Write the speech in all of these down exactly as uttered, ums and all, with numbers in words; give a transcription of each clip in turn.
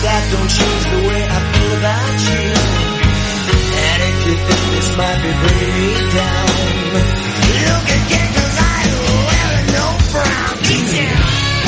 that don't change the way I feel about you. And if you think this might be bringing me down, look again, 'cause I ain't wearing no frown. Get down.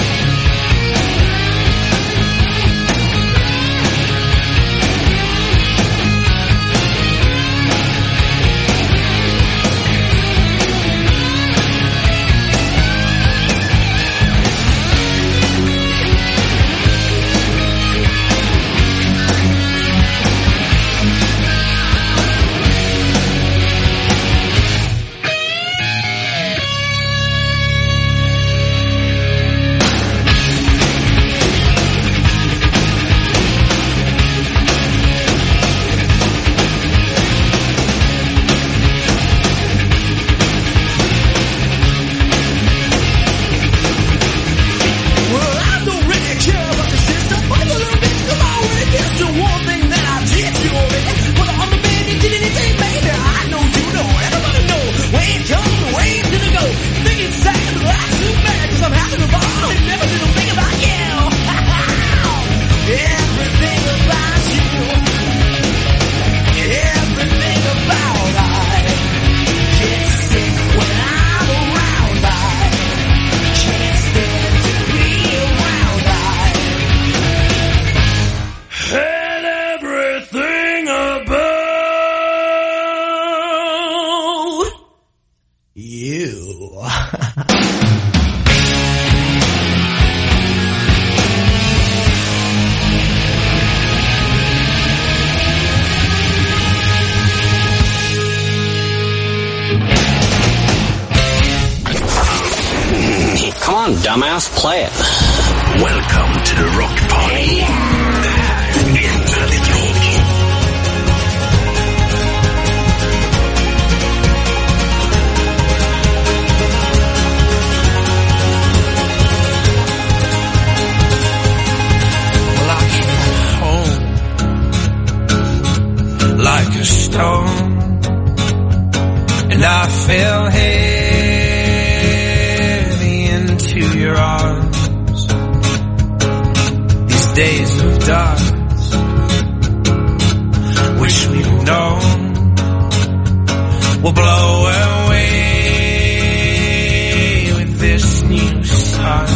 Dumbass, play it. Welcome to the Rock Party. Det här är väldigt tråkigt. Well, I came home like a stone, and I fell heavy into your arms. These days of dust, wish we'd known, will blow away with this new sun.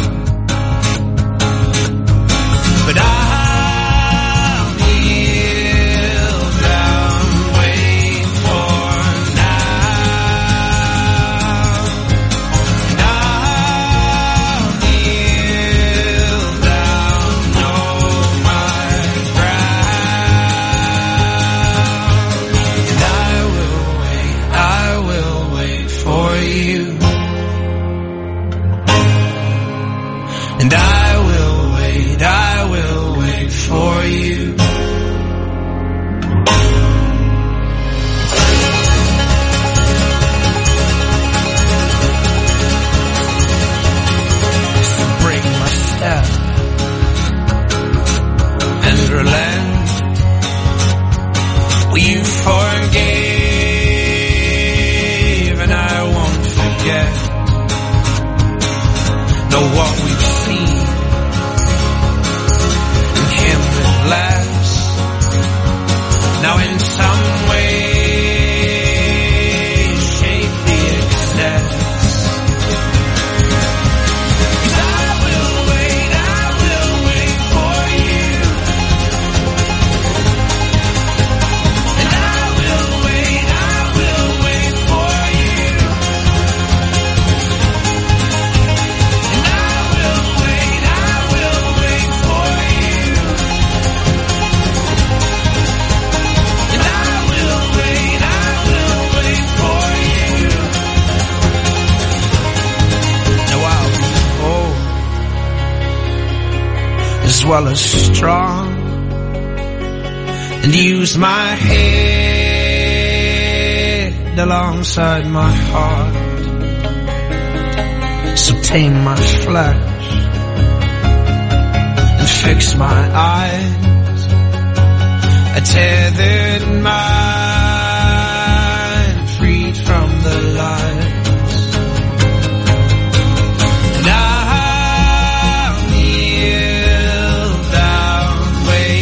But I'll kneel down, wait for now. And I'll kneel down, know my ground. And I will wait, I will wait for you. And I will wait, I will wait for you. So break my step and relent. Well, you forgave and I won't forget. Know what we've seen can't last. Now in some way, shape the excess. 'Cause I will wait, I will wait for you. And I will wait, I will wait for you. And I will wait, I will wait for you. And I will wait, I will wait for you. Now I'll be old as well as strong, and use my head alongside my heart. So tame my flesh and fix my eyes. A tethered mind freed from the lies. And I'll kneel down, wait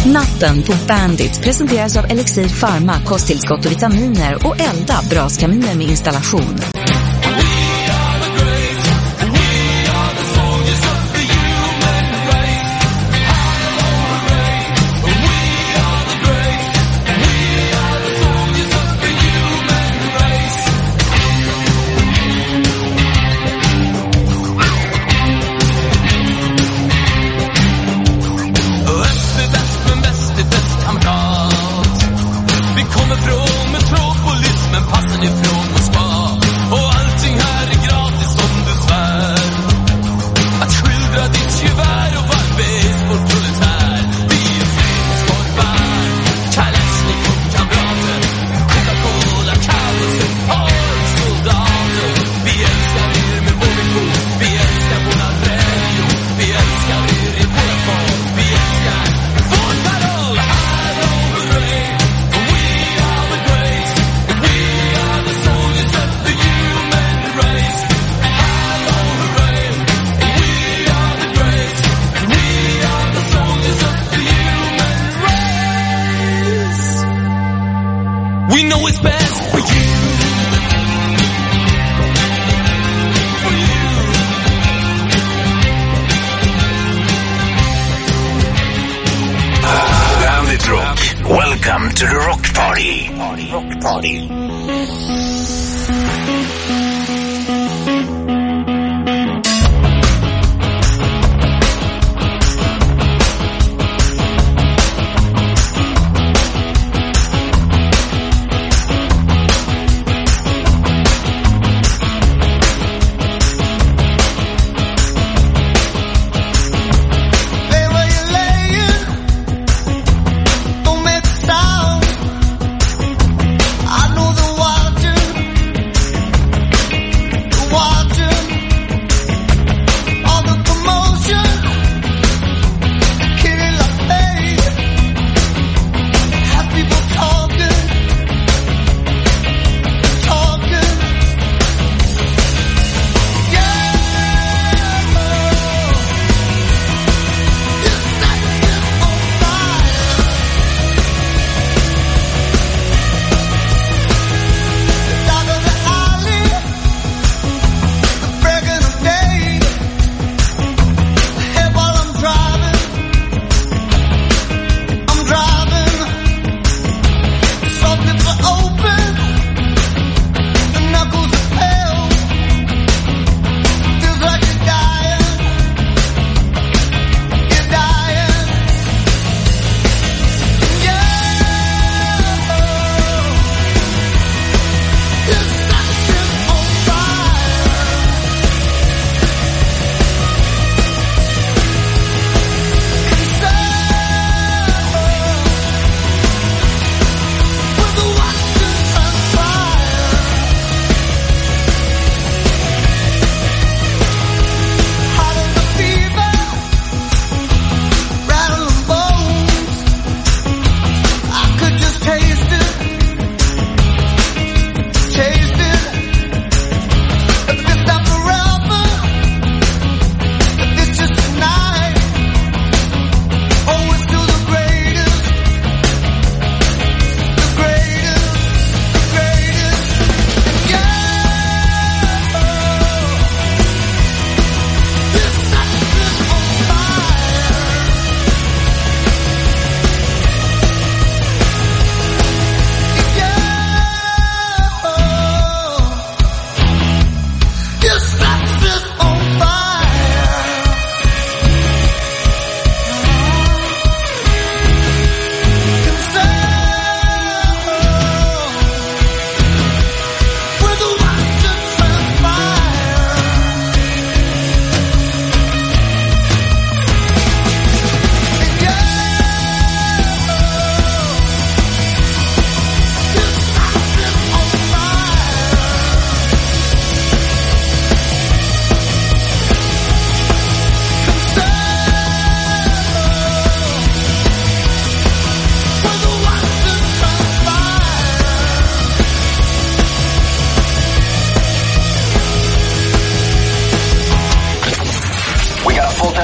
Natten på Bandit presenteras av Elixir Pharma, kosttillskott och vitaminer och Elda, braskaminer med installation. Welcome to the Rock Party. Rock Party. I know the water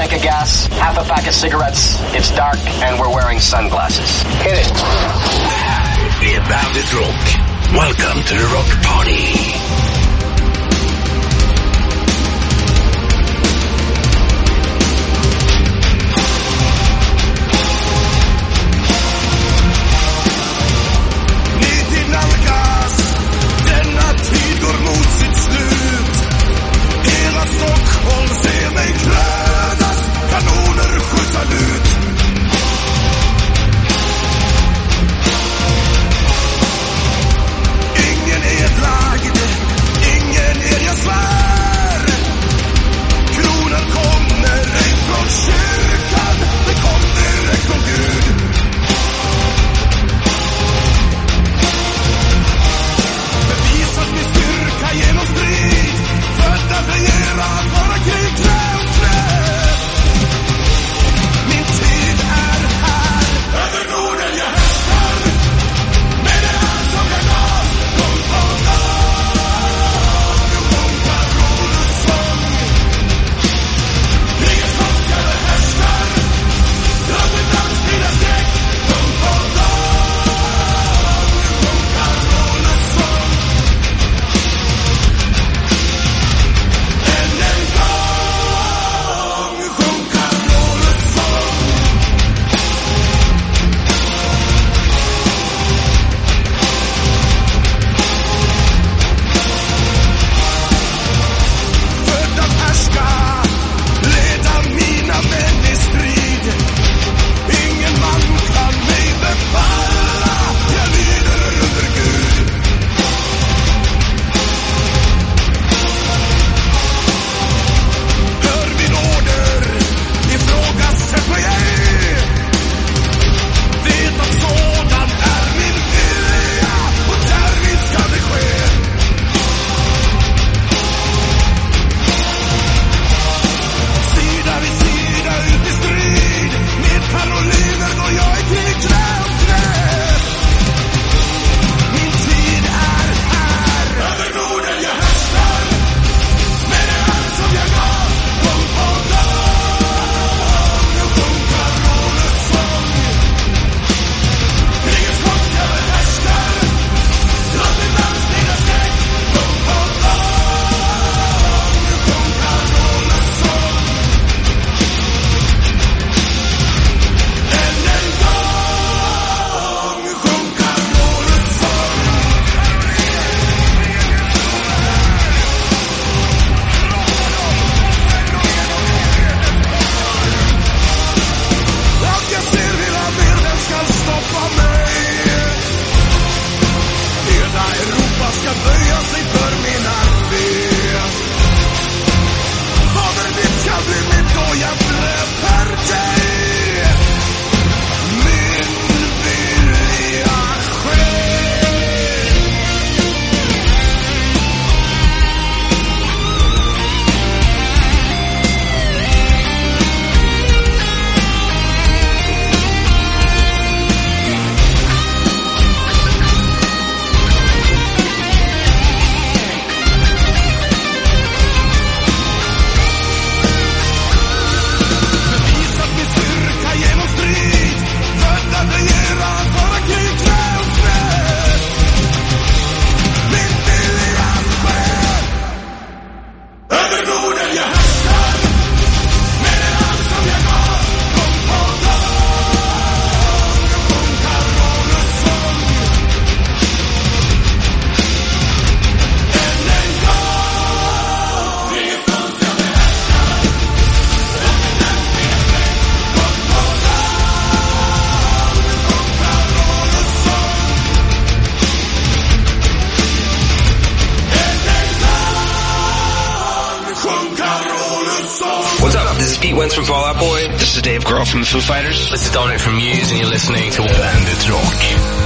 tank of gas, half a pack of cigarettes. It's dark and we're wearing sunglasses. Hit it. Det är Bandit Rock. Welcome to the Rock Party. Wentz from Fall Out Boy. This is Dave Grohl from the Foo Fighters. This is Dominic from Muse, and you're listening to Bandit Rock.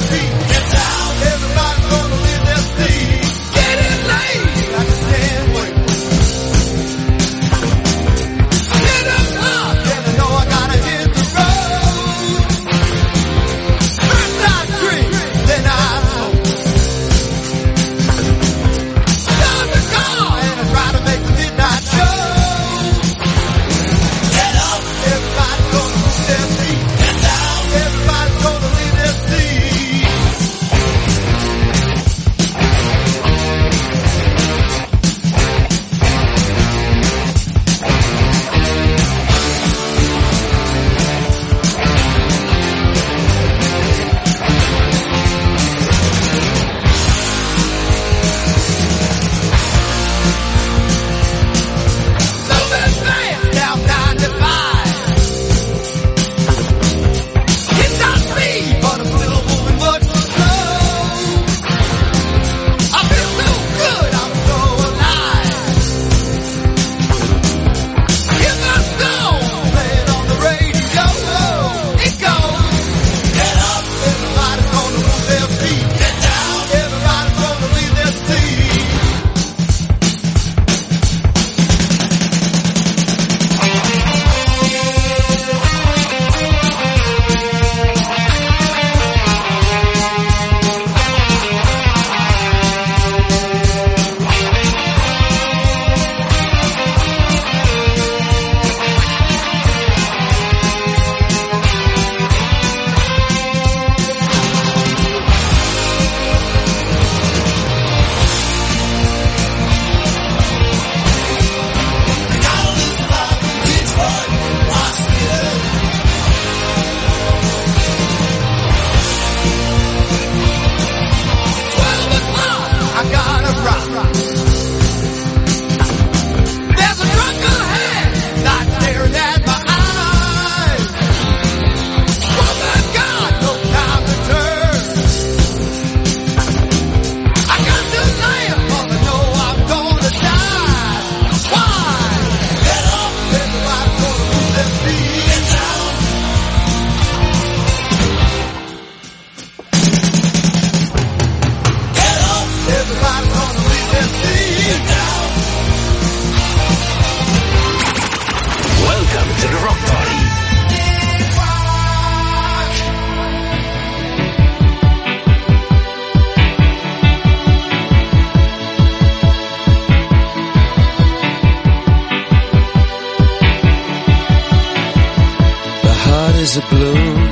is a balloon,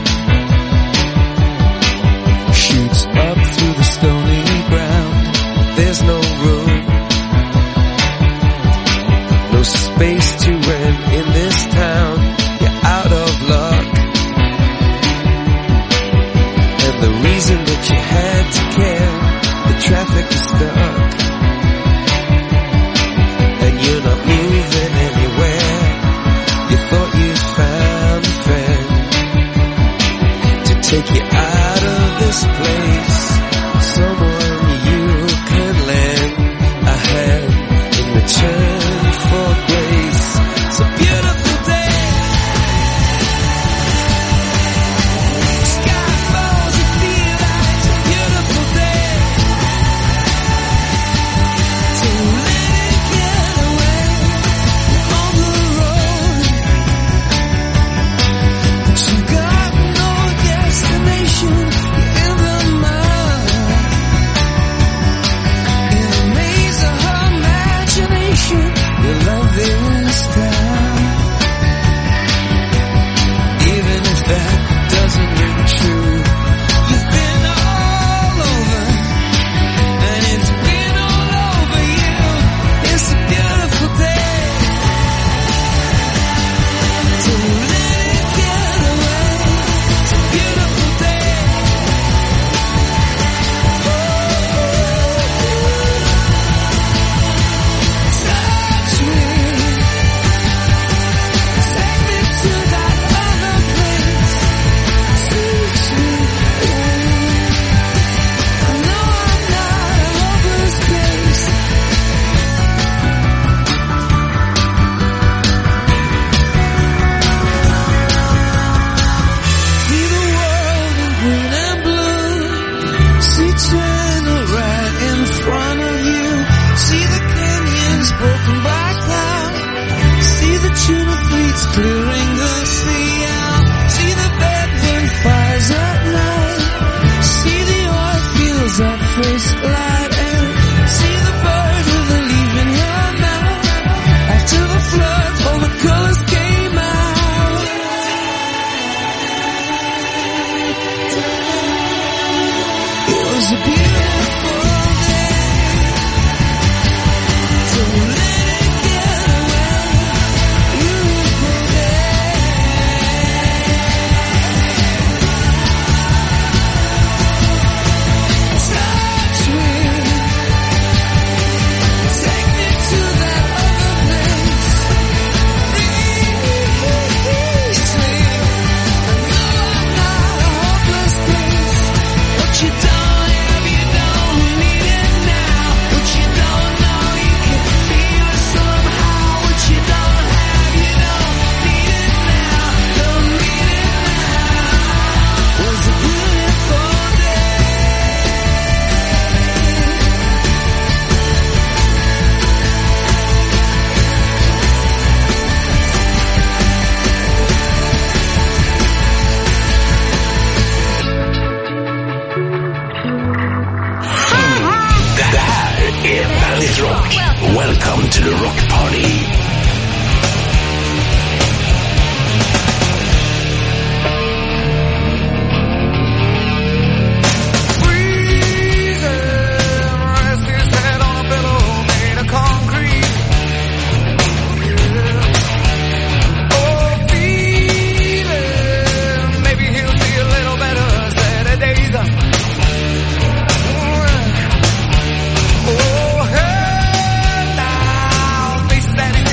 shoots up through the stony ground. There's no room, no space to rent in this town. You're out of luck, and the reason that you had to care, the traffic is stuck, and you're not moving anywhere. You thought you found a friend to take you out of this place, someone you can lend a hand in return for grace. It's a beautiful day, sky falls, you feel like it's a beautiful day. Welcome to the rock party. That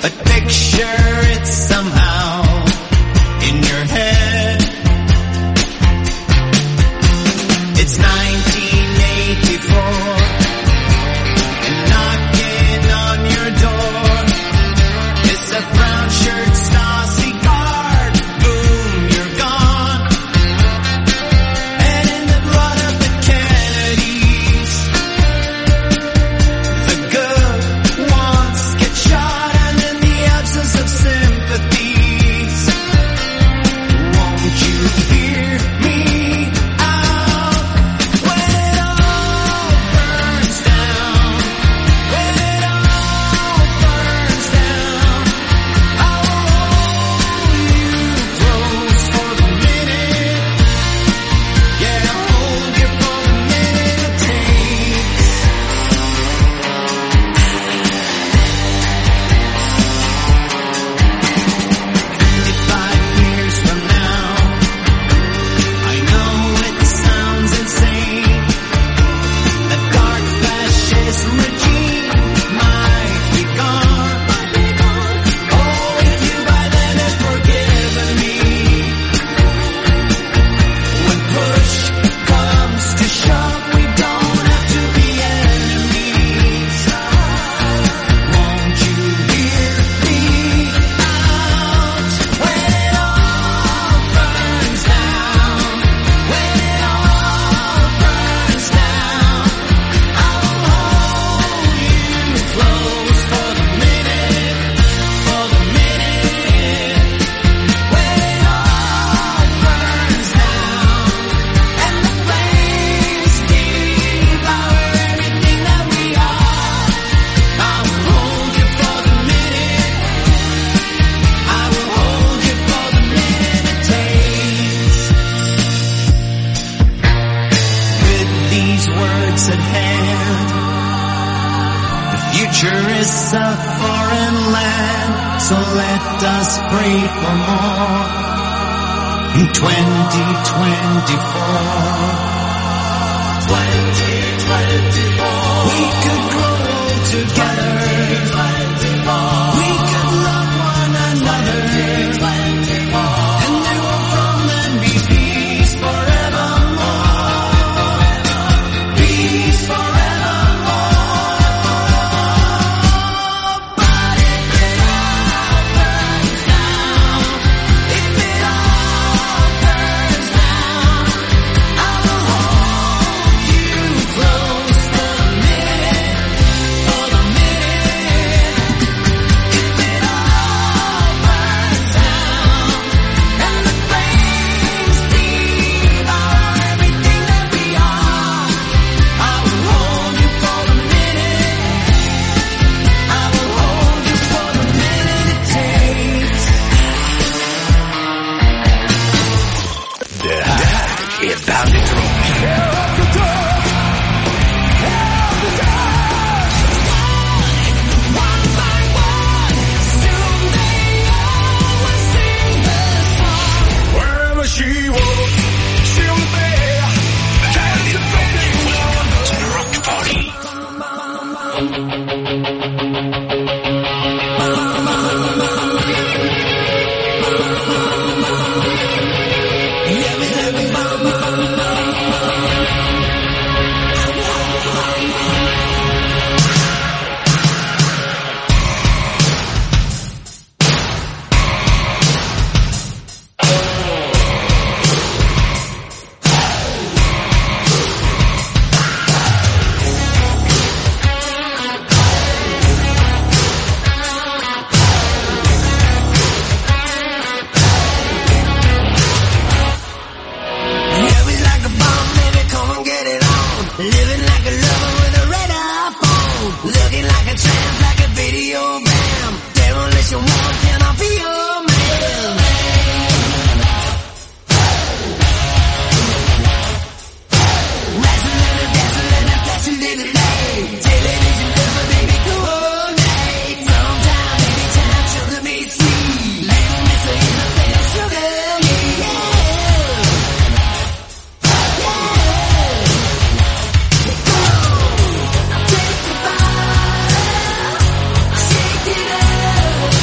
a picture, it's somehow in your head. It's nineteen eighty-four, and knocking on your door is a brown shirt Stasi guard. Boom, you're gone. And in the blood of the Kennedys, the good ones get shot, and in the absence of sympathies, won't you hear me out? When it all burns down, when it all burns down, I will hold you close for the minute. Yeah, I'll hold you for the minute it takes. Fifty-five years from now, I know it sounds insane. The dark fascist regime might be gone. Oh, if you by then have forgiven me. When push comes to shove, we don't have to be enemies. Won't you hear me out? When it all burns down, when it all burns down, I will hold you close for the minute, for the minute. When it all burns down, and the flames devour everything that we are, I will hold you for the minute. I will hold you for the minute it takes. With these words at hand, the future is a foreign land, so let us pray for more. In twenty twenty-four, twenty twenty-four, we could grow together. We could love one another. And there will from then be peace forevermore. Peace forevermore. But if it all burns down, if it all burns down, I will hold you close for the minute, for the minute. If it all burns down, and the flames devour everything that we are, I will hold you for the minute. I will hold you for the minute it takes. Det här är Bandit Rock. One by one, soon they all will sing the song. Wherever she walks, she'll be Bandit Rock. Welcome to the Rock Party. Yeah, we like a bomb, baby, come and get it on. Living like a lover with a red iPhone. Looking like a tramp, like a video bam. Demolition one, can I be your man? Wrestling and dancing and flashing little light. Television lover, baby, coordinate. Sometime, baby, time, sugar me sweet. Little miss her in the face, sugar me, yeah. Take the fire, shake it up.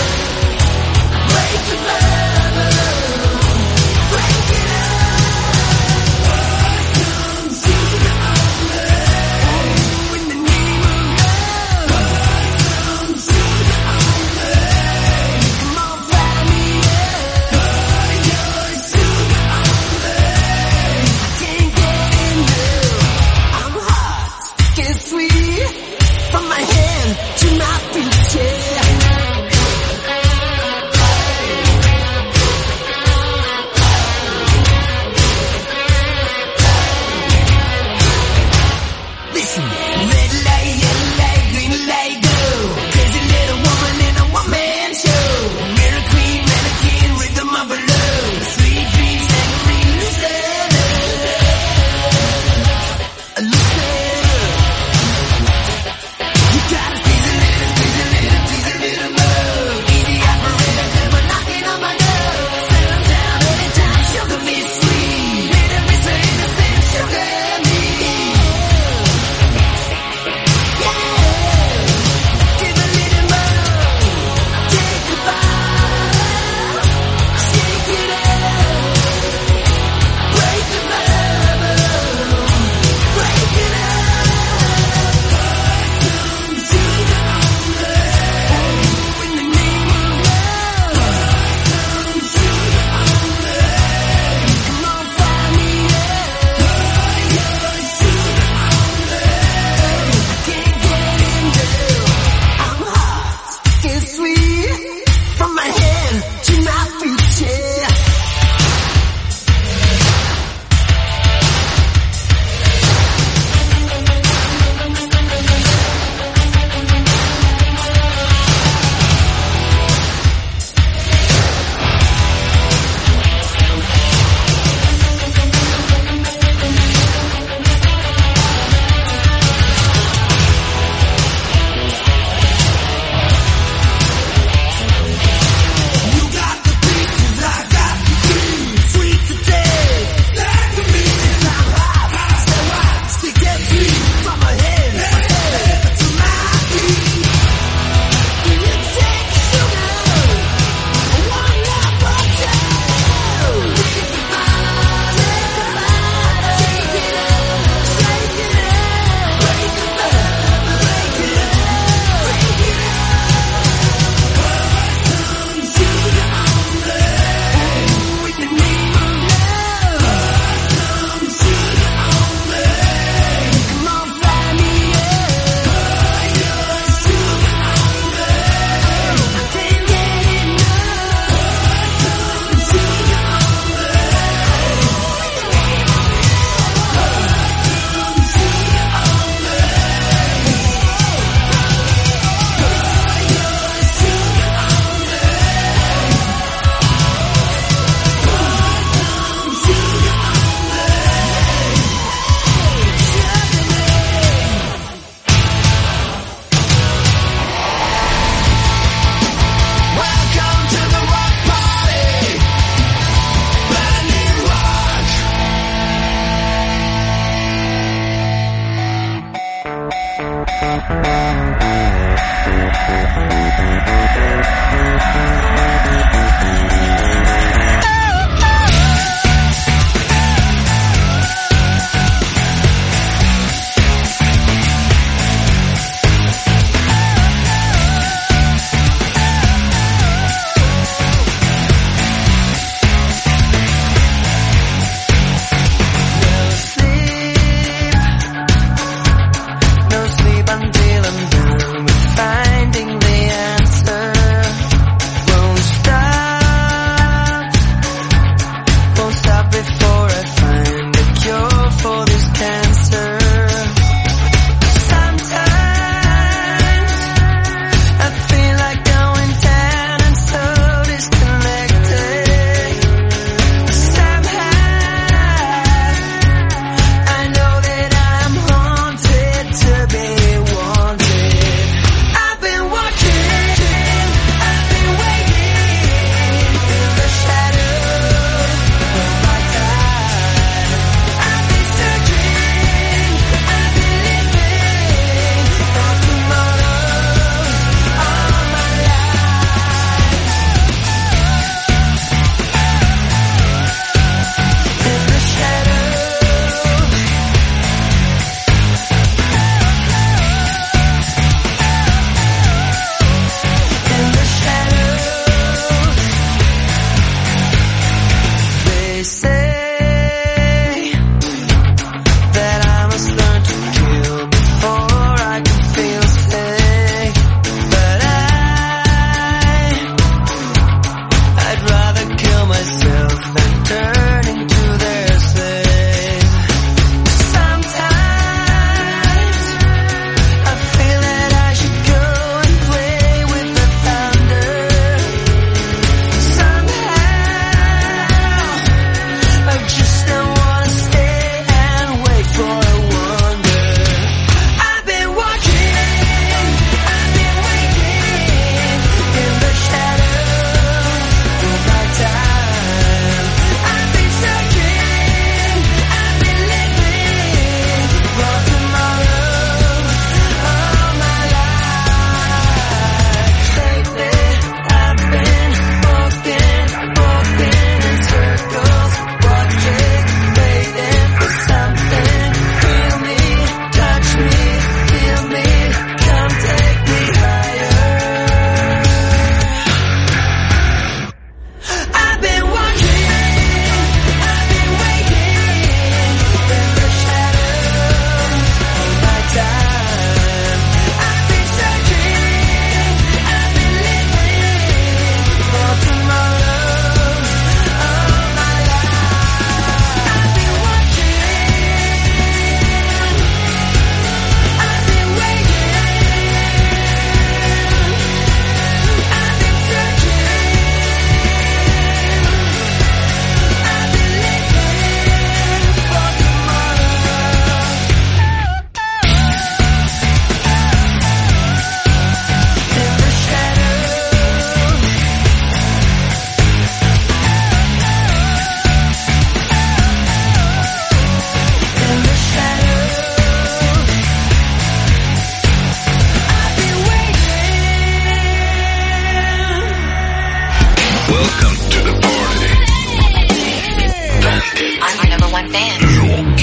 Welcome to the party. Bandit. I'm your number one fan. Rock.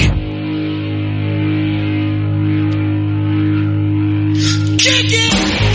Kick it!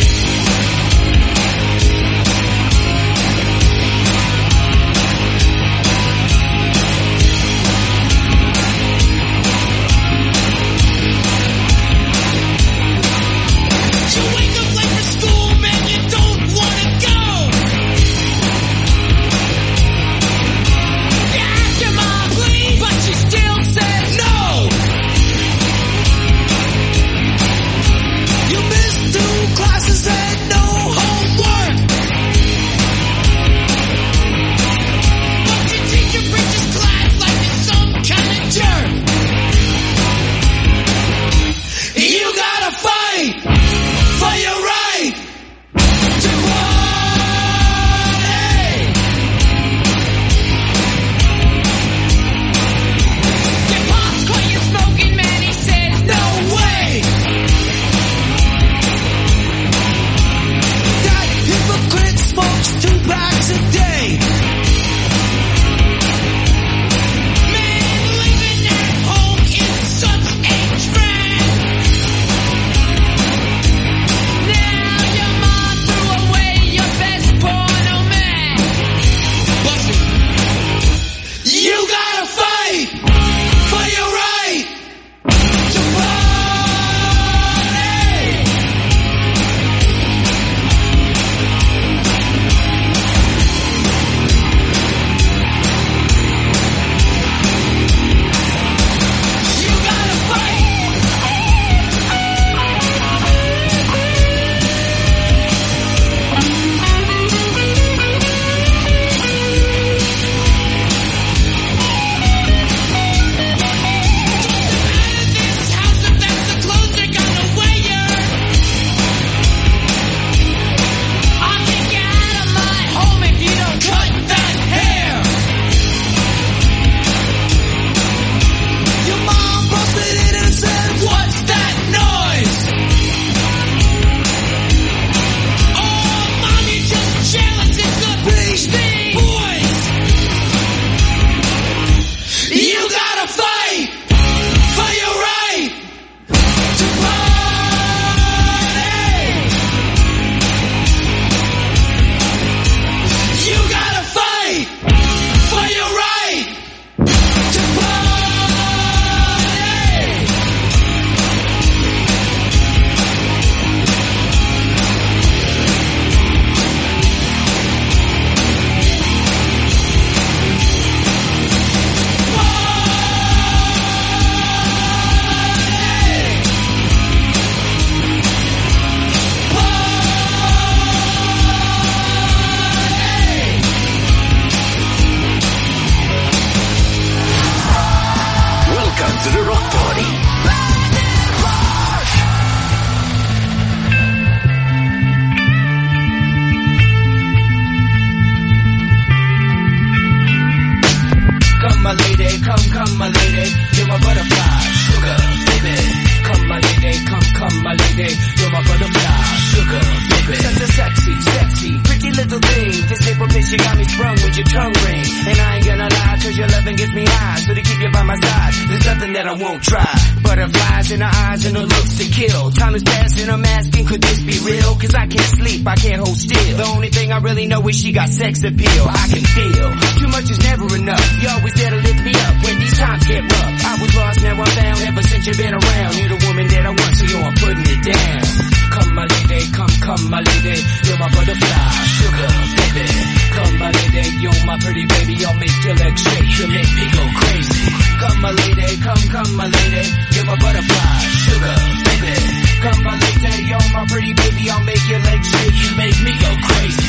She got sex appeal, I can feel. Too much is never enough. You always there to lift me up when these times get rough. I was lost, now I'm found. Ever since you've been around, you're the woman that I want, so yo, I'm putting it down. Come, my lady, come, come, my lady. You're my butterfly, sugar, baby. Come, my lady, you're my pretty baby. I'll make your legs shake, you make me go crazy. Come, my lady, come, come, my lady. You're my butterfly, sugar, baby. Come, my lady, you're my pretty baby. I'll make your legs shake, you make me go crazy.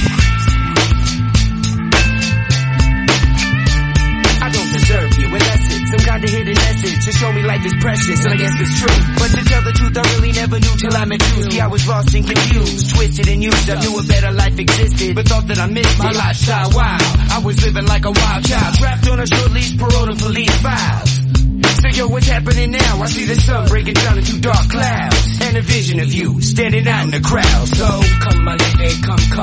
Deserve you, unless it's some kind of hidden message to show me life is precious, and I guess it's true. But to tell the truth, I really never knew till I met you. See, I was lost and confused, twisted and used. I knew a better life existed, but thought that I missed my lifestyle. Wild, I was living like a wild child, trapped on a short leash, paroled to police files. So yo, what's happening now? I see the sun breaking down into dark clouds, and a vision of you standing out in the crowd. So come, my lady, come, come.